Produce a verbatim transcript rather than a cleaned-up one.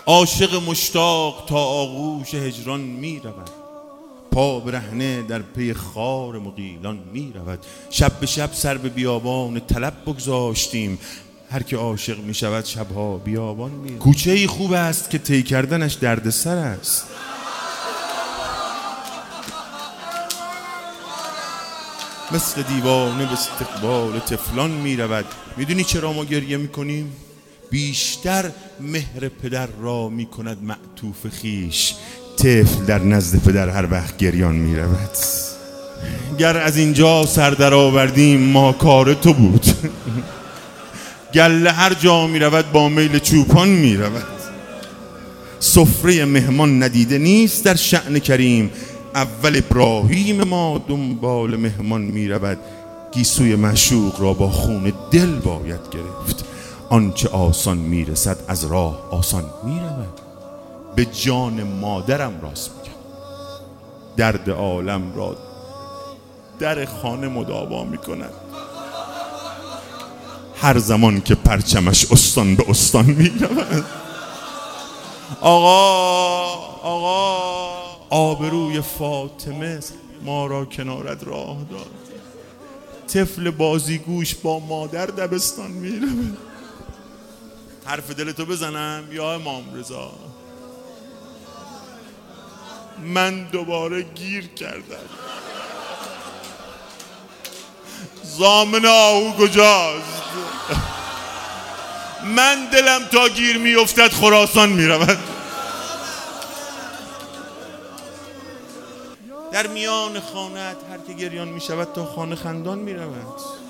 عاشق مشتاق تا آغوش هجران می رود، پا برهنه در پی خار مغیلان می رود. شب به شب سر به بیابان طلب بگذاشتیم، هر که عاشق می شود شبها بیابان می رود. کوچه ای خوب است که طی کردنش دردسر است، مثل دیوانه به استقبال طفلان می رود. میدونی چرا ما گریه می کنیم؟ بیشتر مهر پدر را می کند معطوف خیش، طفل در نزد پدر هر وقت گریان می رود. گر از اینجا سر در آوردیم ما کار تو بود، گله هر جا می رود با میل چوپان می رود. سفره مهمان ندیده نیست در شأن کریم، اول ابراهیم ما دنبال مهمان می رود. گیسوی معشوق را با خون دل باید گرفت، آنچه آسان می رسد از راه آسان می رود. به جان مادرم راست میگم، درد عالم را در خانه مداوا می کند، هر زمان که پرچمش استان به استان می رود. آقا آقا آبروی فاطمه ما را کنارت راه داد، طفل بازیگوش با مادر دبستان می رود. حرف دلتو بزنم یا امام رضا؟ من دوباره گیر کردم. ضامن آهو کجاست؟ من دلم تا گیر می افتد خراسان می رود. در میان خانه‌ات هر که گریان می شود تا خانه خندان می رود.